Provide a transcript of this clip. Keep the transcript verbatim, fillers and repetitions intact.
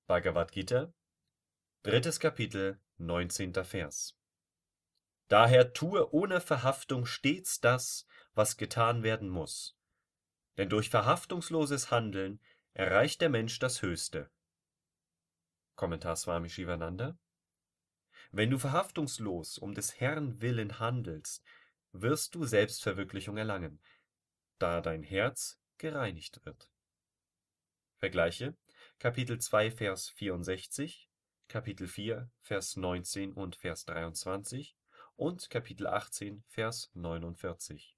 Bhagavad Gita, drittes Kapitel, neunzehnter Vers. Daher tue ohne Verhaftung stets das, was getan werden muss, denn durch verhaftungsloses Handeln erreicht der Mensch das Höchste. Kommentar Swami Shivananda: Wenn du verhaftungslos um des Herrn willen handelst, wirst du Selbstverwirklichung erlangen, da dein Herz gereinigt wird. Vergleiche Kapitel zwei, Vers vierundsechzig, Kapitel vier, Vers neunzehn und Vers dreiundzwanzig und Kapitel achtzehn, Vers neunundvierzig.